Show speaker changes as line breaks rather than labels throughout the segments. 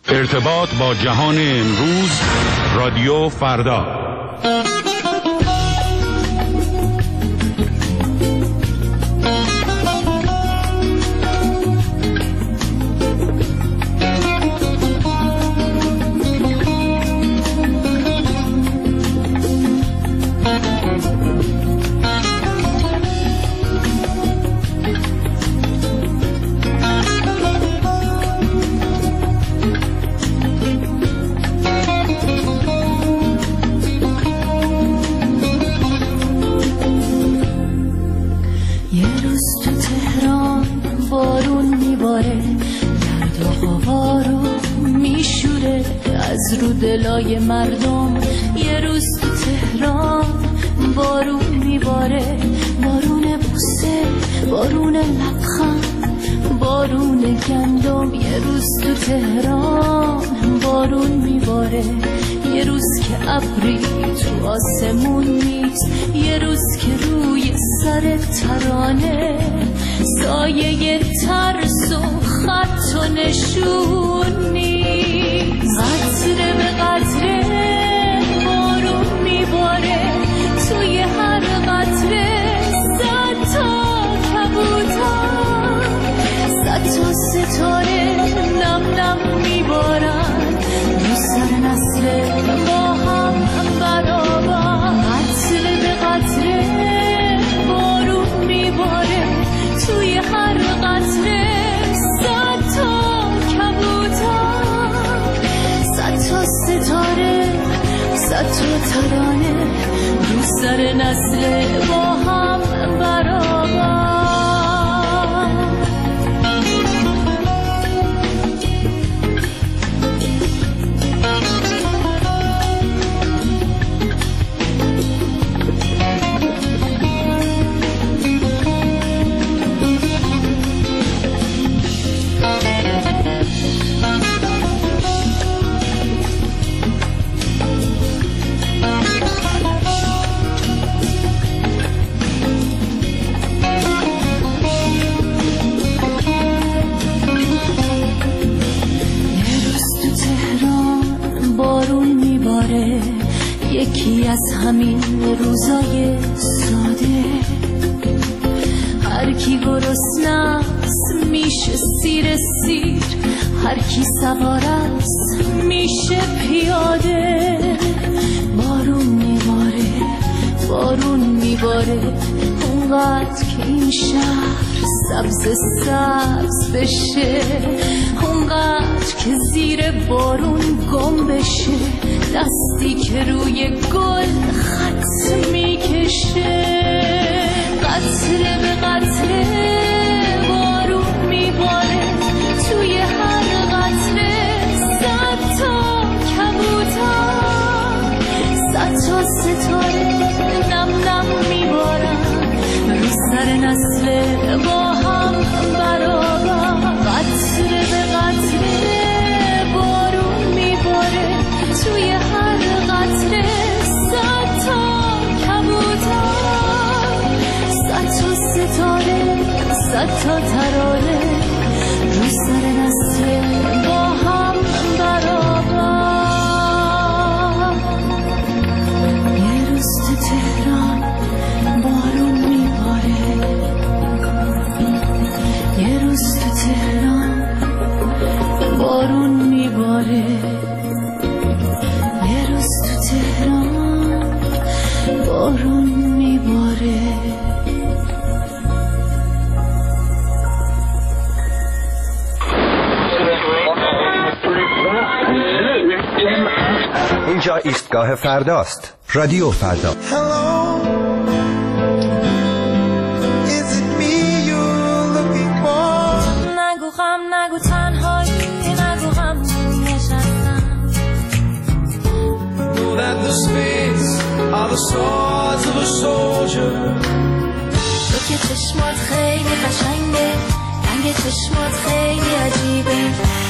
ارتباط با جهان امروز، رادیو فردا.
رو دلای مردم یه روز تو تهران بارون میباره، بارون بوسه، بارون لبخند، بارون گندم. یه روز تو تهران بارون میباره، یه روز که ابری تو آسمون نیست، یه روز که روی سر ترانه سایه ترس و خط و نشون نیست. قطره به قطره بارون میباره، توی هر قطره صد تا کبوتر، صد تا ستاره نم نم میبارن رو سر نسل با هم برابر. قطره به قطره بارون میباره، توی هر قطره صد تا کبوتر، صد تا ستاره، صد تا ترانه رو سر نسل با هم برابر. یکی از همین روزای ساده، هر کی گرسنه‌ست میشه سیر، هر کی سوار است میشه پیاده. بارون میباره، بارون میباره، اونقدر که این شهر سبز بشه، اونقدر که زیر بارون گم بشه، دستی که روی گل خط میکشه. قطره به قطره بارون میباره، توی هر قطره صد تا کبوتر، صد تا ستاره نم نم میبارن رو سر نسل با هم برابر. قطره به قطره بارون میباره، توی هر قطره صد تا کبوتر، صد تا ستاره، صد تا ترانه رو سر نسل با هم برابر. یه روز تو تهران بارون میباره، یه روز تو تهران بارون میباره، یه روز تو تهران بارون میباره.
اینجا ایستگاه فرداست، رادیو فردا.
نگو غم، نگو تنهایی، نگو غم نشستم.
Know that the spades are the swords of a soldier.
تو که چشمات خیلی قشنگه، رنگ چشمات خیلی عجیبه.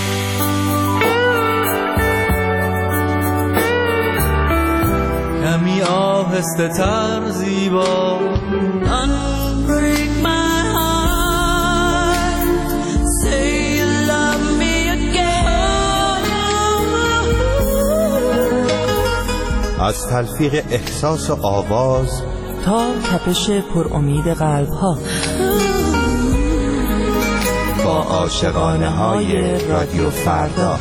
کمی آهسته تر زیبا. Unbreak my heart, say you love me again.
از تلفیق احساس و آواز
تا تپش پر امید قلب ها،
با عاشقانه های رادیو فردا.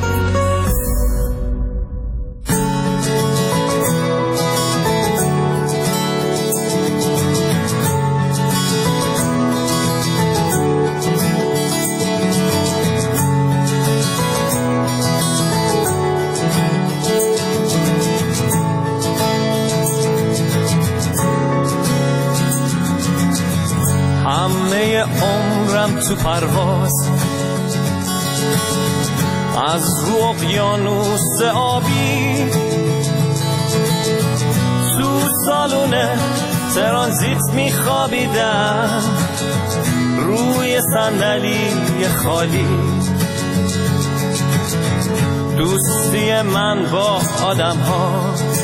همه عمرم تو پرواز از رو اقیانوس آبی، تو سالونه ترانزیت میخوابیدم روی صندلی خالی. دوستی من با آدم ها،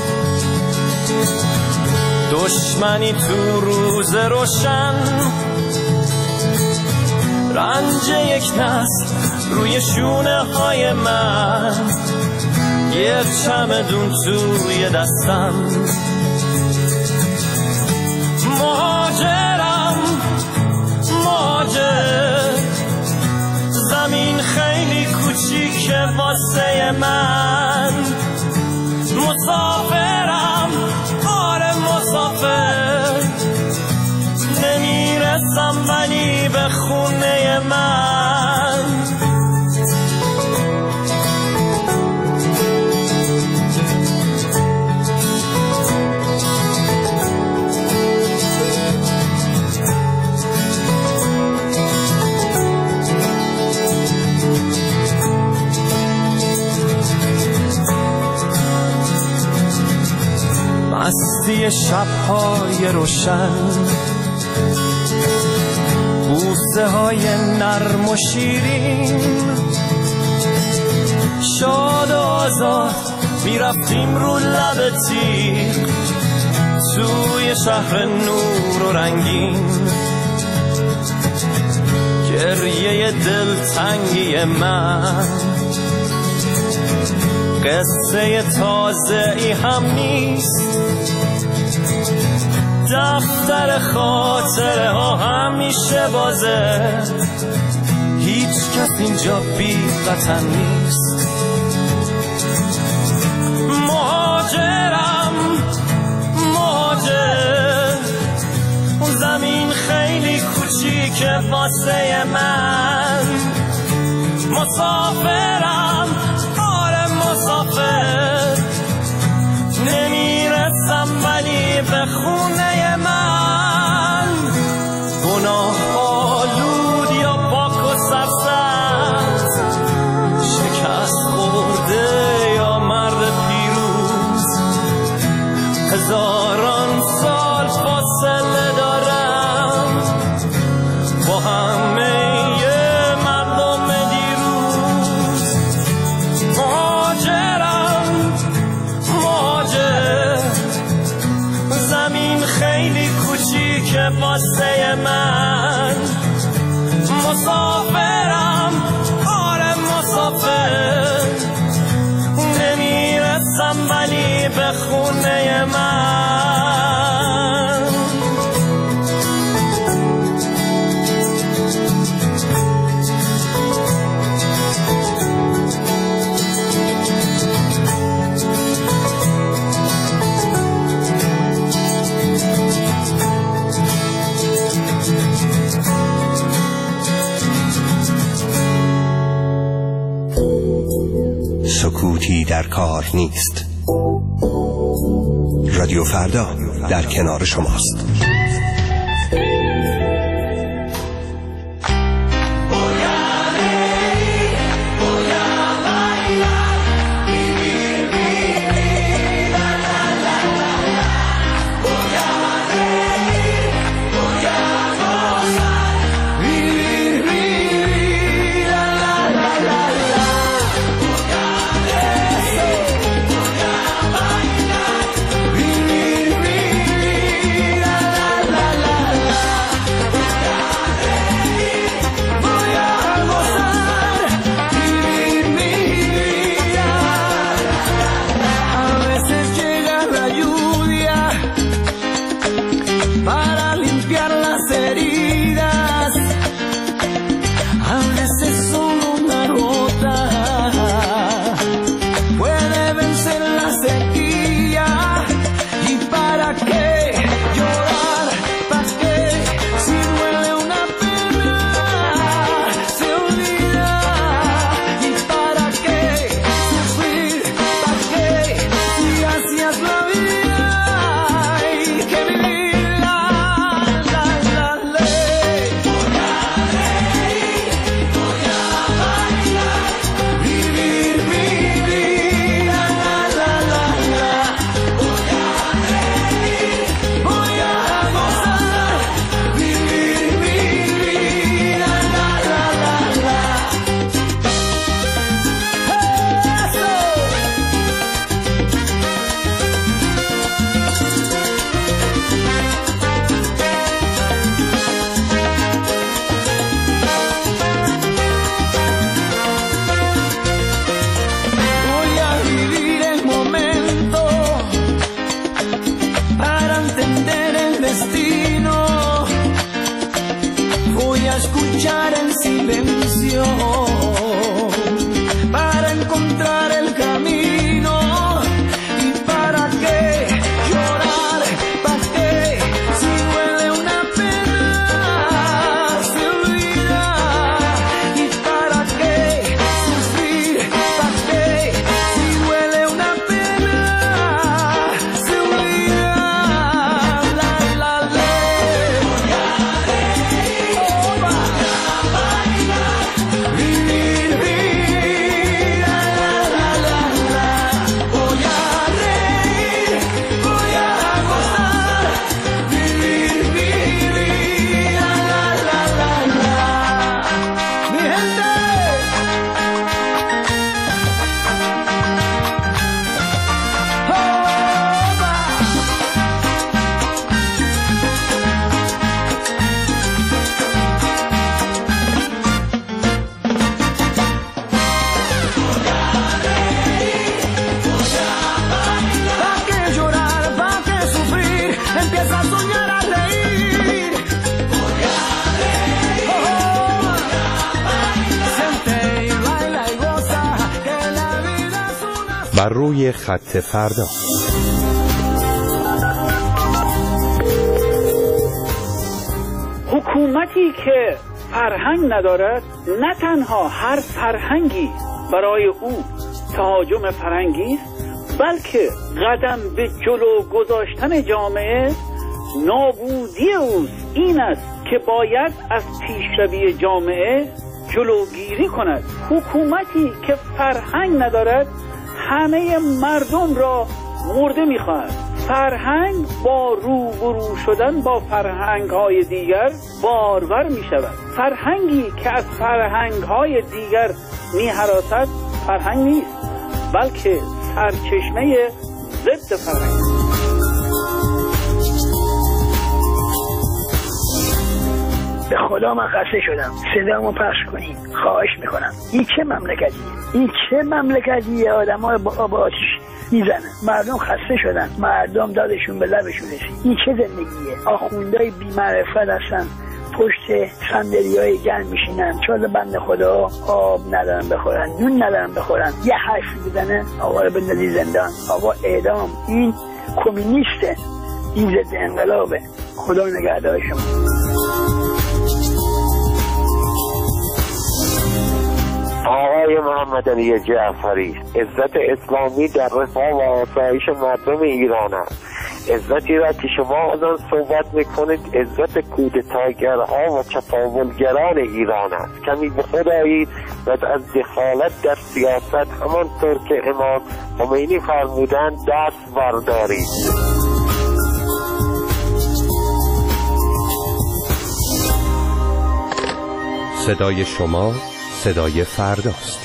دشمنی تو روز روشن، رنج یک نسل روی شونه های من، یه چمدون توی دستم. مهاجرم مهاجر، زمین خیلی کوچیکه واسه من. مسافرم آره مسافر، نمیرسم ولی به خونه من. مستی شب‌های روشن، بوسه های نرم و شیرین، شاد و آزاد میرفتیم رو لب تیغ توی شهر نور و رنگین. گریه دلتنگی من قصه تازه ای هم نیست، دفتر خاطره ها همیشه بازه، هیچ کس اینجا بی وطن نیست. مهاجرم مهاجر، زمین خیلی کوچیکه واسه من. مسافرم آره مسافر، نمیرسم ولی به خونه من. گناه آلود یا پاک و سرسبز، شکست خورده یا مرد پیروز، هزاران سال فاصله دارم با همه مردم دیروز. مهاجرم مهاجر، زمین خیلی کوچیکه واسه من. مسافرم آره مسافر، نمیرسم ولی به خونه من.
سکوتی در کار نیست. رادیو فردا در کنار شماست. بر روی خط فردا.
حکومتی که فرهنگ ندارد نه تنها هر فرهنگی برای او تهاجم فرهنگی است، بلکه قدم به جلو گذاشتن جامعه نابودی اوست. این است که باید از پیشروی جامعه جلوگیری کند. حکومتی که فرهنگ ندارد همه مردم را مرده می‌خواهد. فرهنگ با روبرو شدن با فرهنگ‌های دیگر بارور می‌شود. فرهنگی که از فرهنگ‌های دیگر می‌هراسد فرهنگ نیست، بلکه سرچشمه ضد فرهنگ.
به خدا من خسته شدم. صدامو پخش کنین خواهش میکنم. این چه مملکتیه؟ این چه مملکتیه؟ آدم‌ها با آتش میزنن. مردم خسته شدن. مردم دادشون به لبشون رسید. این چه زندگیه؟ آخوندهای بی‌معرفت هستن، پشت صندلی‌های گرم میشینن، چون بنده خدا آب ندارن بخورن، نون ندارن بخورن. یه حرف بزنه آقا رو بندازی زندان، آقا اعدام. این کمونیسته، این ضد انقلابه. خدا نگهدار شما.
آقای محمد علی جعفری، عزت اسلامی در رفاه و آسایش مردم ایران است. عزتی را که شما از آن صحبت میکنید عزت کودتاگرها و چپاولگران ایران است. کمی به خود آیید و از دخالت در سیاست همانطور که امام خمینی فرمودند دست بردارید.
صدای شما صدای فرداست.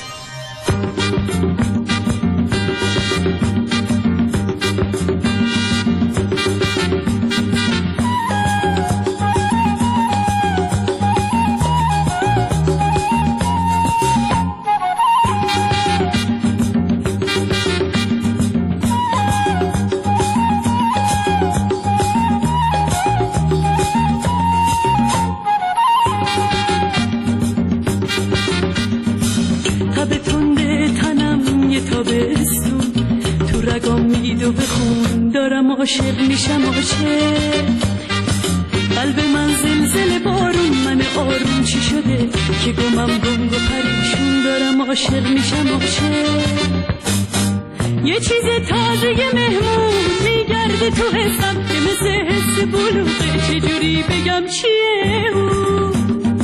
عاشق میشم عاشق، قلب من زلزله بارون، من آروم چی شده که گمم گنگ و پریشون دارم. عاشق میشم عاشق، یه چیز تازه مهمون میگرده تو حسم که مثل حس بلوغه. چجوری بگم چیه اون؟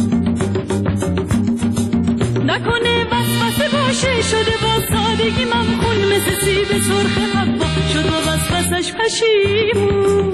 نکنه وسوسه باشه شده با سادگی ممخون، مثل سیب سرخ حوا شد با وسوسش پشیمون.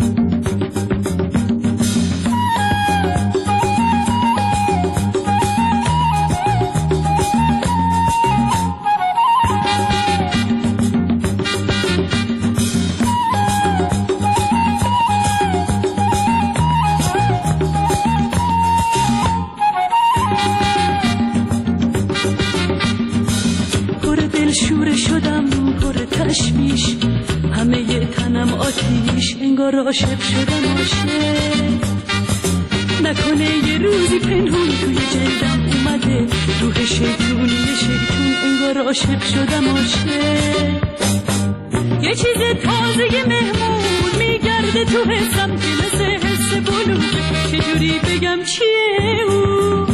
تشویش همه ی تنم آتیش، انگار عاشق شدم عاشق. نکنه یه روزی پنهون توی جلدم اومده روح شیطونی شیطون، انگار عاشق شدم عاشق. یه چیز تازه مهمون میگرده تو حسم که مثل حس بلوغه. چجوری بگم چیه اون؟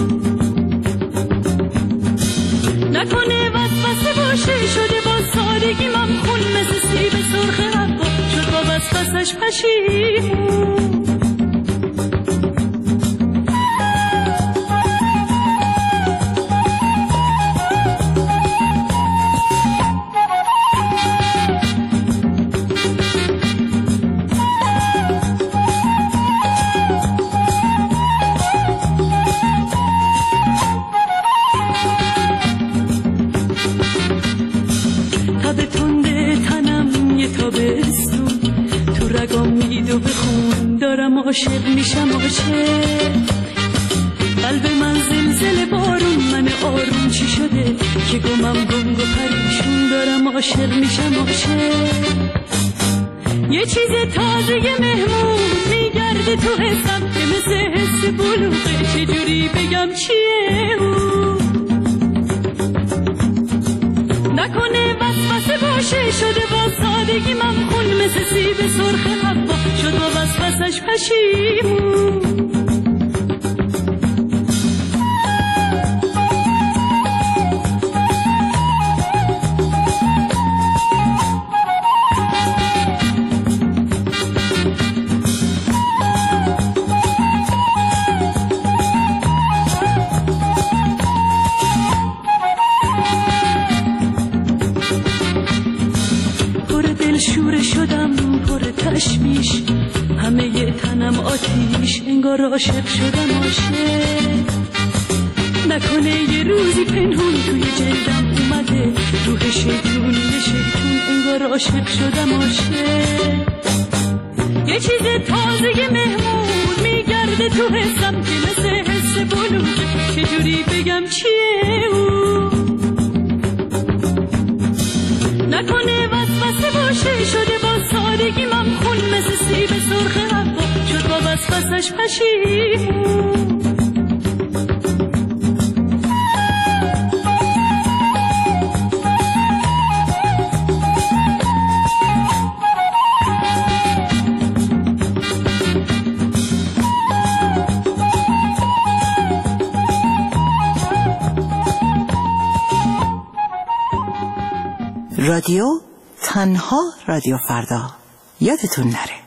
نکنه وسوسه باشه شده با سادگی ممخون، مثل سیب سرخ حوا شد با وسوسش پشیمون. عاشق میشم عاشق، قلب من زلزله بارون، من آروم چی شده که گمم گنگ و پریشون دارم. عاشق میشم عاشق، یه چیز تازه مهمون میگرده تو حسم که مثل حس بلوغه. چجوری بگم چیه اون؟ نکنه وسوسه باشه شده با سادگی ممخون مثل سیب سرخ حوا شد با وسوسش پشیمون تشویش همه ی تنم آتیش انگار عاشق شدم عاشق نکنه یه روزی پنهون توی جلدم اومده روح شیطون انگار عاشق شدم عاشق یه چیز تازه مهمون میگرده تو حسم که مثل حس بلوغه چجوری بگم چیه اون نکنه وسوسه باشه شده با سادگی ممخون مثل سیب سرخ حوا شد با وسوسش پشیمون
رادیو تنها رادیو فردا یادتون نره.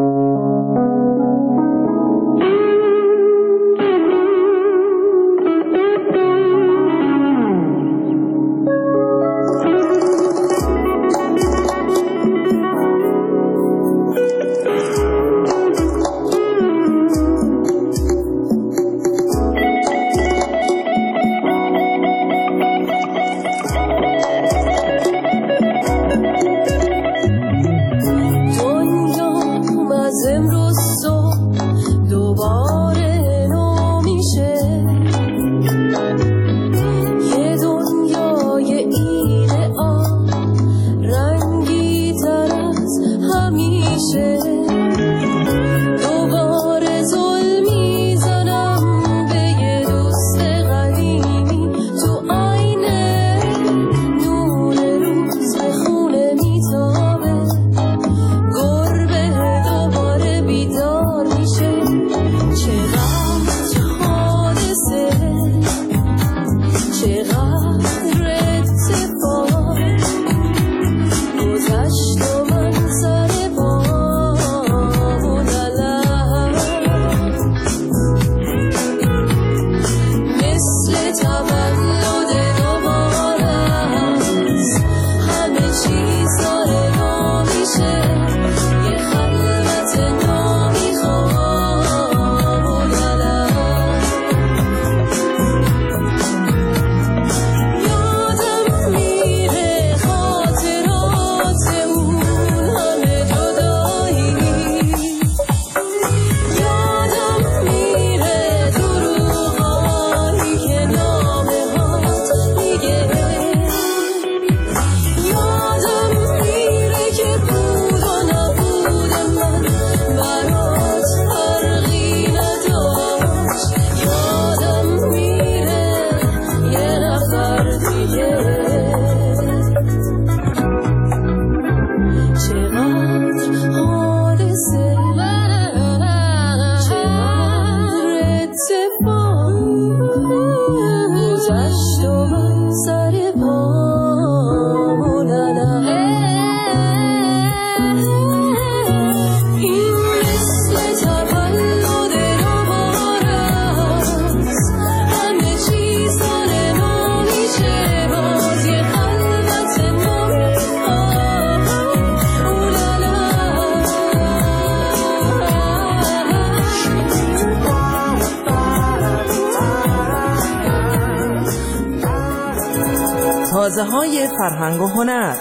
تازه‌های فرهنگ و هنر.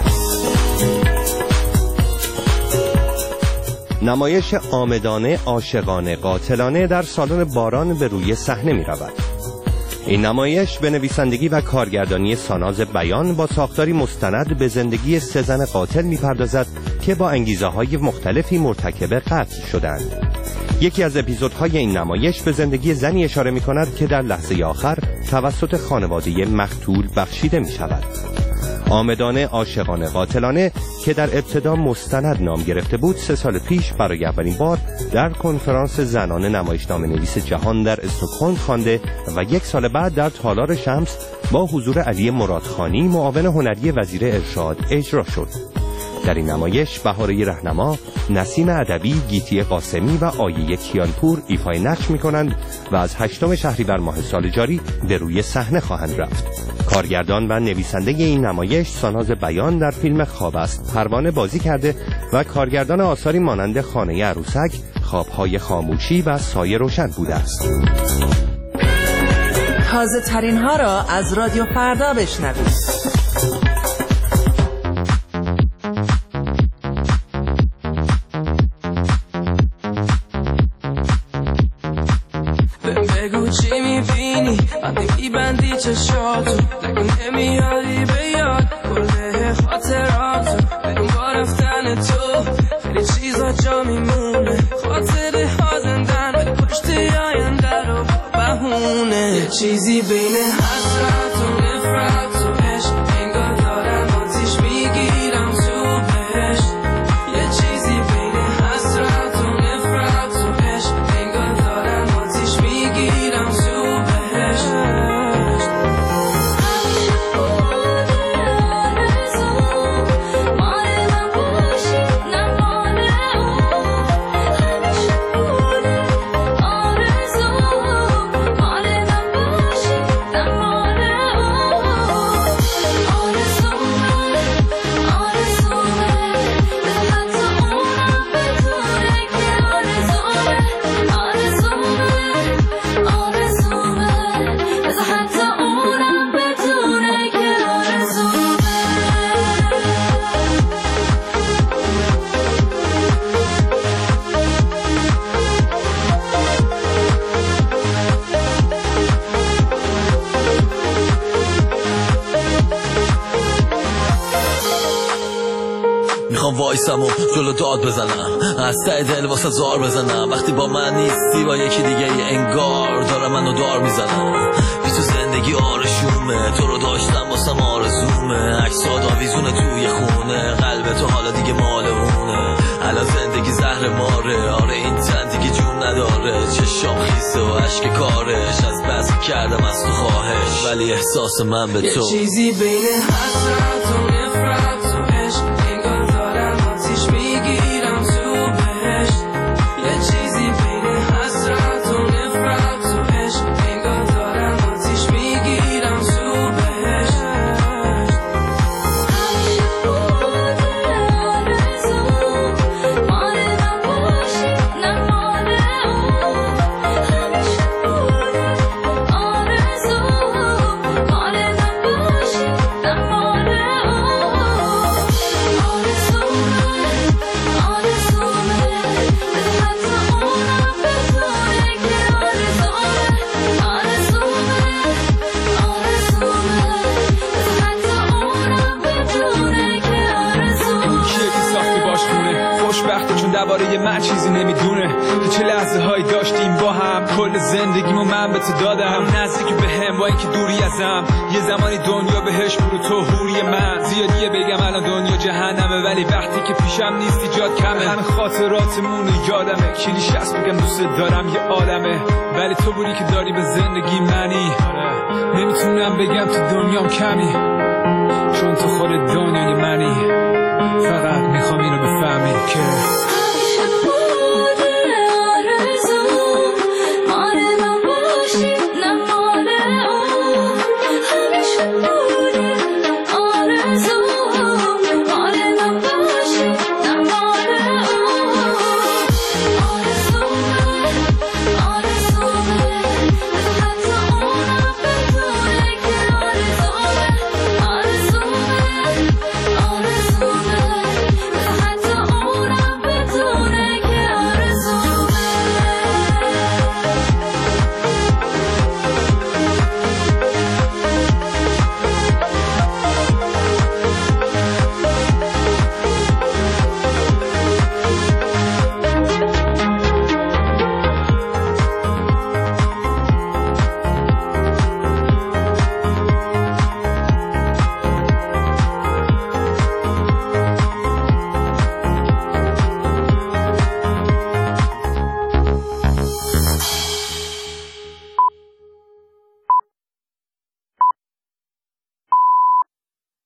نمایش عامدانه عاشقانه قاتلانه در سالن باران به روی صحنه می رود. این نمایش به نویسندگی و کارگردانی ساناز بیان با ساختاری مستند به زندگی سه زن قاتل می پردازد که با انگیزه‌های مختلفی مرتکب قتل شدند. یکی از اپیزودهای این نمایش به زندگی زنی اشاره می کند که در لحظه آخر توسط خانواده مقتول بخشیده می شود. آمدانه عاشقانه قاتلانه که در ابتدا مستند نام گرفته بود 3 سال پیش برای اولین بار در کنفرانس زنان نمایشنامه نویس جهان در استکهلم خوانده و 1 سال بعد در تالار شمس با حضور علی مرادخانی معاون هنری وزیر ارشاد اجرا شد. در این نمایش بهاره رهنما، نسیم ادبی، گیتی قاسمی و آیه کیانپور ایفای نقش می‌کنند و از 8 شهریور ماه سال جاری به روی صحنه خواهند رفت. کارگردان و نویسنده این نمایش ساناز بیان در فیلم خواب است پروانه بازی کرده و کارگردان آثاری مانند خانه عروسک، خواب‌های خاموشی و سایه روشن بوده است.
تازه ترین ها را از رادیو فردا بشنوید.
بگو چی میبینی وقتی میبندی چشاتو، نگو نمیاری به یاد کله خاطراتو، بدون با رفتن تو خیلی چیزا جا میمونه، خاطره ها زندن پشت آینده رو بهونه، یه چیزی بین حسرت و نفرت و عشق، انگار دارم آتیش میگیرم تو بهشت، یه چیزی بین حسرت و نفرت و عشق، انگار دارم آتیش میگیرم تو بهشت.
میخوام وایسم و جلو داد بزنم، از ته دل واسه زار بزنم، وقتی با من نیستی با یکی دیگه انگار دارم منو دار میزنم، بی تو زندگی آرشومه، تو رو داشتم واسم آرزومه، عکسات آویزونه توی خونه، قلب تو حالا دیگه مال اونه، الان زندگی زهر ماره، آره این تن دیگه جون نداره، چشام خیسه و عشق کارش، از بس کردم از تو خواهش، ولی احساس من به تو
یه چیزی بین حسرت و نفرت و عشق، انگار دارم آتیش میگیرم تو بهشت، یه چیزی بین حسرت و نفرت و عشق، انگار دارم آتیش میگیرم تو بهشت.
درباره من چیزی نمیدونه، تو چه لحظه هایی داشتیم با هم، کل زندگیمو من به تو دادم، نزدیک به هم با اینکه دوری ازم، یه زمانی دنیا بهش برو تو حوری من، زیادیه بگم الان دنیا جهنمه، ولی وقتی که پیشم نیستی جات کمه، همه خاطراتمون یادمه، کلیش هست بگم دوست دارم یه عالمه، ولی تو بودی که داری به زندگی منی، نمیتونم بگم تو دنیام کمی.